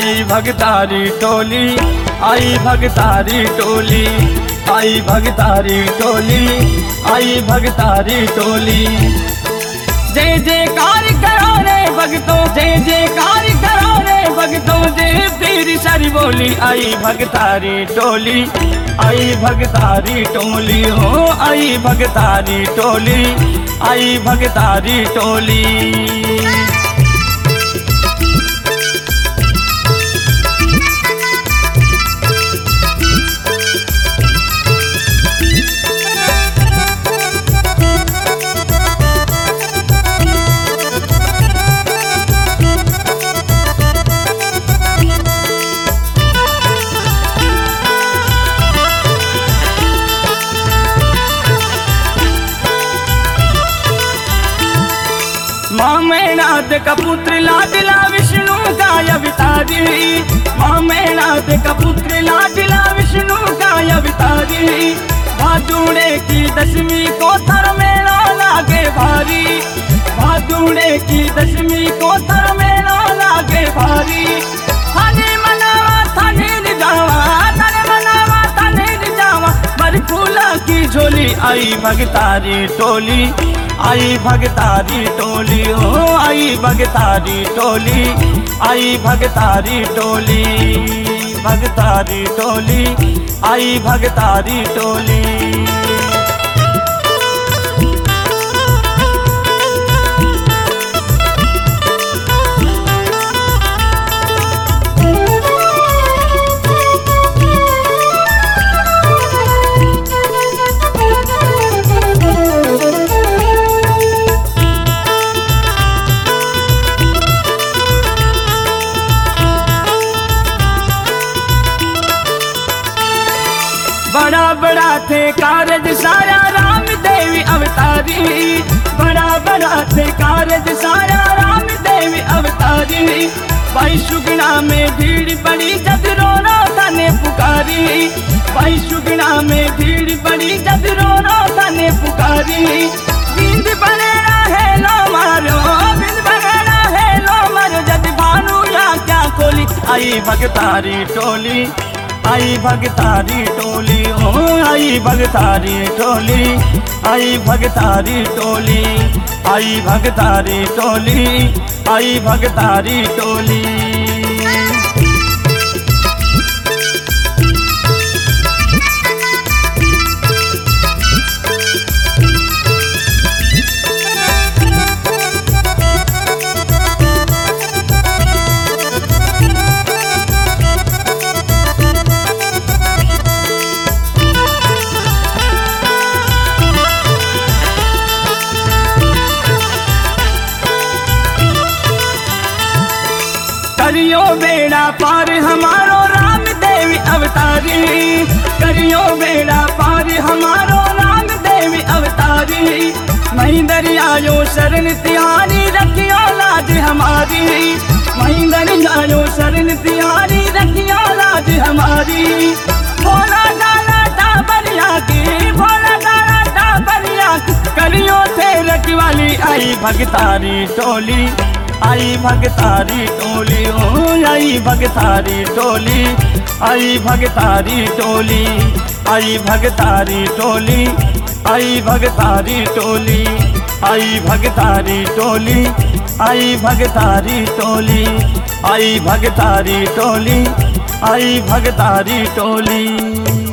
आई भगतारी टोली, आई भगतारी टोली, आई भगतारी टोली, आई भगतारी टोली। जय जयकार करो रे भगतों, जय जयकार करो रे भगतों, जय तेरी सारी बोली। आई भगतारी टोली, आई भगतारी टोली, हो आई भगतारी टोली, आई भगतारी टोली। माँ मैनाथ का पुत्र लाडला विष्णु का अवतारी, माँ मैनाथ का पुत्र लाडला विष्णु का अवतारी। भादुड़े की दशमी को थर मेला लागे भारी, भादुड़े की दशमी को थर मेला लागे भारी। थाने मनावा थाने रिजावा, थाने मनावा थाने रिजावा, बर फूला की झोली। आई भगतारी टोली, आई भगतारी टोली, हो आई भगतारी टोली, आई भगतारी टोली, भगतारी टोली, आई भगतारी टोली। बड़ा बड़ा थे कारज सारा राम देवी अवतारी, बड़ा बड़ा थे कारज सारा राम देवी अवतारी। भाई सुगना में भीड़ पड़ी जब रोना थाने पुकारी, भाई सुगना में भीड़ पड़ी जब रोना थाने पुकारी। बिंद बनेरा है लो मारो, बिंद बनेरा है लो मारो, जब भानु या क्या खोली। आई भगतारी टोली, आई भगतारी टोली, हो आई भगतारी टोली, आई भगतारी टोली, आई भगतारी टोली, आई भगतारी टोली। करियो बेड़ा पार हमारो राम देवी अवतारी, करियो बेड़ा पार हमारो राम देवी अवतारी। महिंदर आयो शरण तिहारी, रखियो लाज हमारी, महिंदर आयो शरण तिहारी, रखियो लाज हमारी। भोला डाला डाबरिया की, भोला डाला डाबरिया की, करियो थे रखवाली। आई भगतारी टोली, आई भगतारी टोली, हो आई भगतारी टोली, आई भगतारी टोली, आई भगतारी टोली, आई भगतारी टोली, आई भगतारी टोली, आई भगतारी टोली, आई भगतारी टोली, आई भगतारी टोली।